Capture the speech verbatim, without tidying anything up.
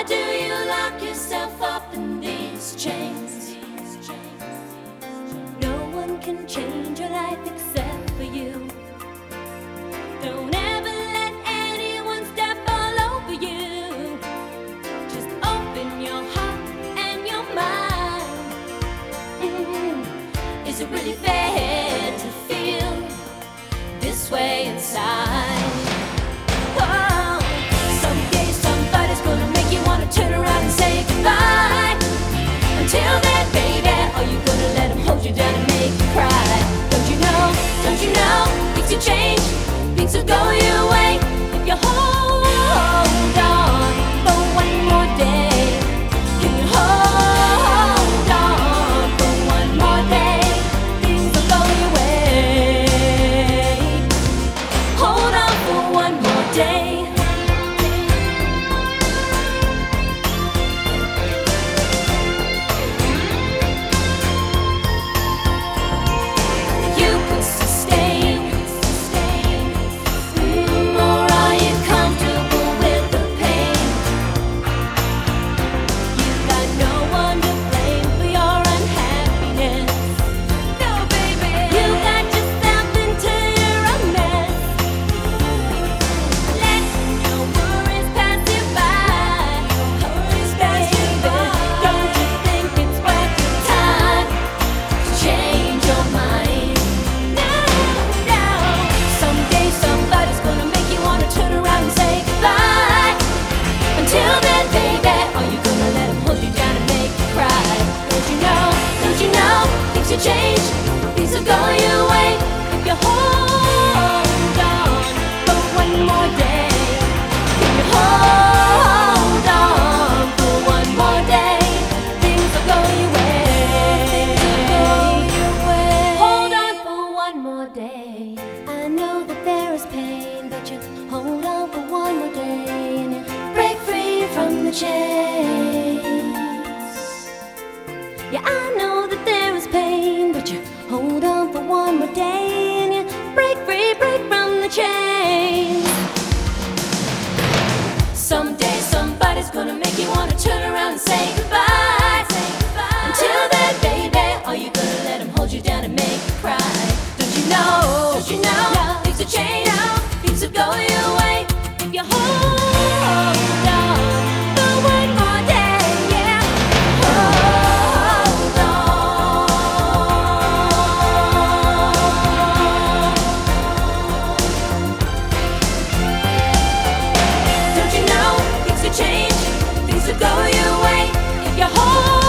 Why do you lock yourself up in these chains? No one can change your life except for you. Don't ever let anyone step all over you. Just open your heart and your mind. Mm. Is it really fair to feel this way inside? Oh, someday somebody's gonna make you wanna turn around and say goodbye. Until then, baby, are you gonna let him hold you down and make you cry? Don't you know, don't you know, things will change, things will go your way if you hold on for one more day. Can you hold on for one more day? Things will go your way. Hold on for one more day. Change, things will go your way if you hold on for one more day. If you hold on for one more day, things will go your way. Hold on for one more day. I know that there is pain, but you hold on for one more day and you break free from the chains. Yeah, I know that there is pain, but you hold on for one more day and you break free, break from the chains. Someday somebody's gonna make you wanna turn around and say goodbye. Say goodbye. Until then, baby, are you gonna let him hold you down and make you cry? Don't you know, don't you know, no. Things will change, no. Things will go your way if you hold on for one more day, yeah. Hold change, things will go your way if you hold